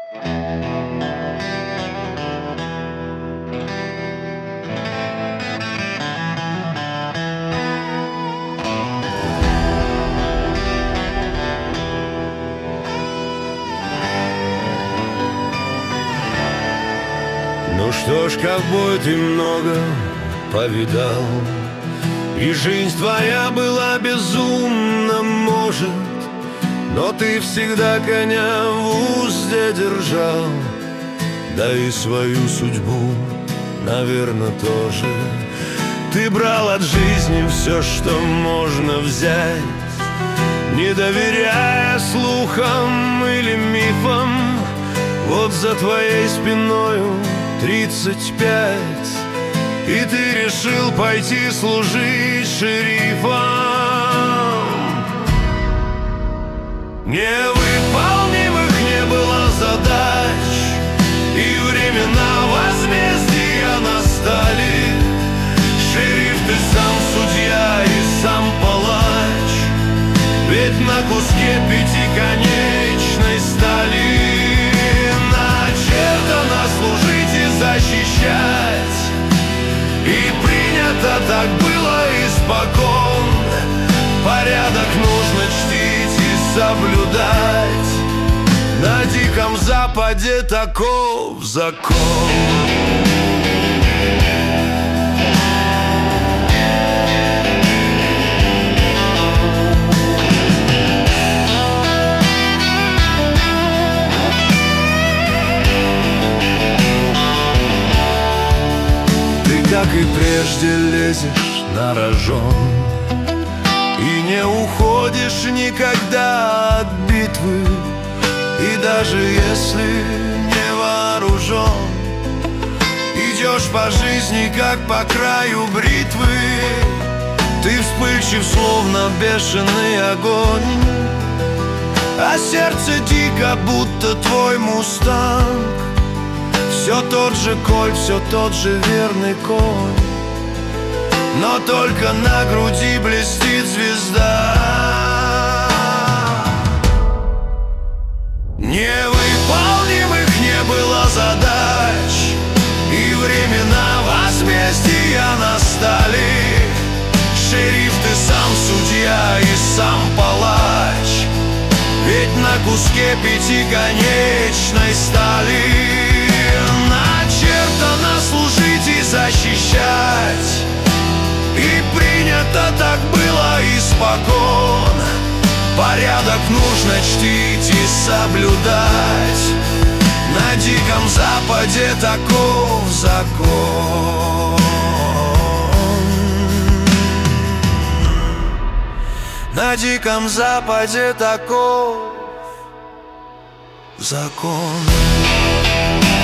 Ну что ж, ковбой, ты много повидал, и жизнь твоя была безумна, может, но ты всегда коня в узде держал, да и свою судьбу, наверное, тоже. Ты брал от жизни все, что можно взять, не доверяя слухам или мифам. Вот за твоей спиною 35, и ты решил пойти служить шерифом. Невыполнимых не было задач, и времена возмездия настали. Шериф, ты сам судья и сам палач, ведь на куске пятиконечной стали начертано служить и защищать, и принято так было испокон. Порядок нужно чтить и соблюдать, на Диком Западе таков закон. Как и прежде лезешь на рожон и не уходишь никогда от битвы. И даже если не вооружен, идешь по жизни, как по краю бритвы. Ты вспыльчив, словно бешеный огонь, а сердце дико, будто твой мустанг. Все тот же Коль, все тот же верный конь, но только на груди блестит звезда. Невыполнимых не было задач, и времена возмездия настали. Шериф, ты сам судья и сам палач, ведь на куске пятиконечной стали начертано служить и защищать, и принято так было испокон. Порядок нужно чтить и соблюдать, на Диком Западе таков закон. На Диком Западе таков закон.